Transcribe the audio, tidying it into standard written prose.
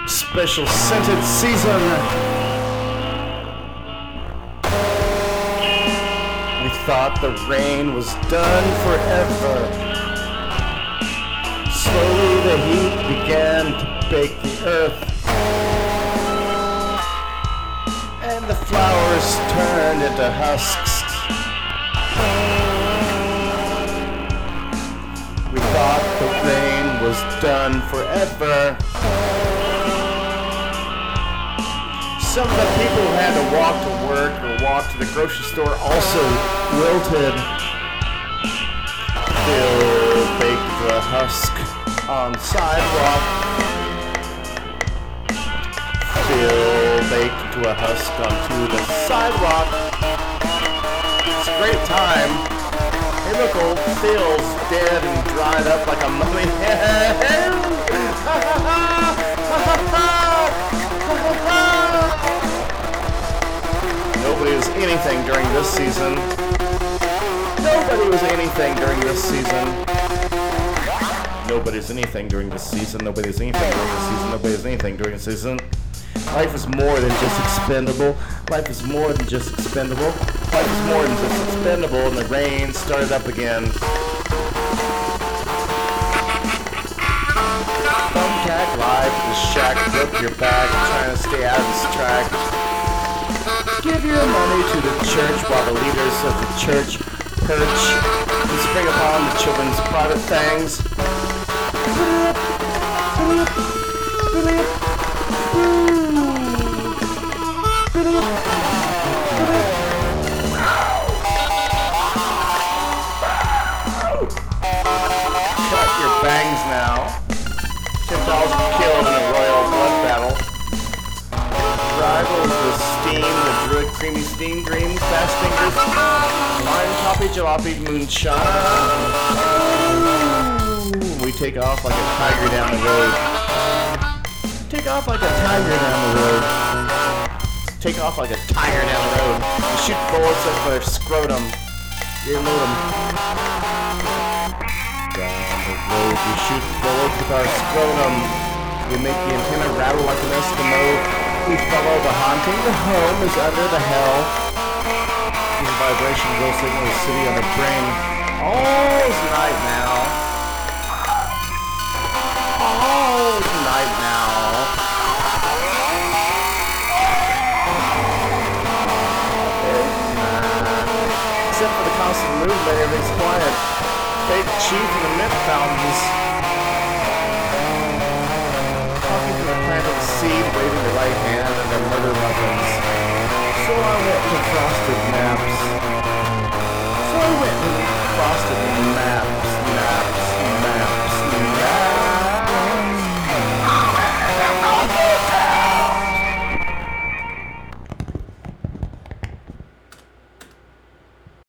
special scented season. We thought the rain was done forever. Slowly the heat began to bake the earth, and the flowers turned into husks. We thought the rain was done forever. Some of the people who had to walk to work or walk to the grocery store also wilted. Phil baked the husk on the sidewalk. Phil baked into a husk onto the sidewalk. It's a great time. Hey look, old Phil's dead and dried up like a mummy. Nobody was anything during this season. Nobody was anything during this season. Nobody's anything during this season. Nobody's anything during this season. Nobody's anything during this season. Life is more than just expendable. Life is more than just expendable. Life is more than just expendable. And the rain started up again. Thumbtack live to the shack. Broke your back trying to stay out of this track. Give your money to the church while the leaders of the church perch and spring upon the children's private things. Cut your bangs now. 10,000 killed in a royal blood battle. Rivals the steam, the druid creamy steam dream, fast fingers, wine toppy jalopy moonshine. We take off like a tiger down the road. Take off like a tiger down the road. Take off like a tiger down the road. We shoot bullets at their scrotum. You know them. Down the road we shoot bullets with our scrotum. We make the antenna rattle like an Eskimo. We follow the haunting. The home is under the hell. The vibration will signal the city on the brain. All's night now. All's night now. Except for the constant movement, everything's quiet. Fake chief and the myth fountains. Talking to the plant of the seed, waving the right hand and their murder weapons. So I went to frosted naps.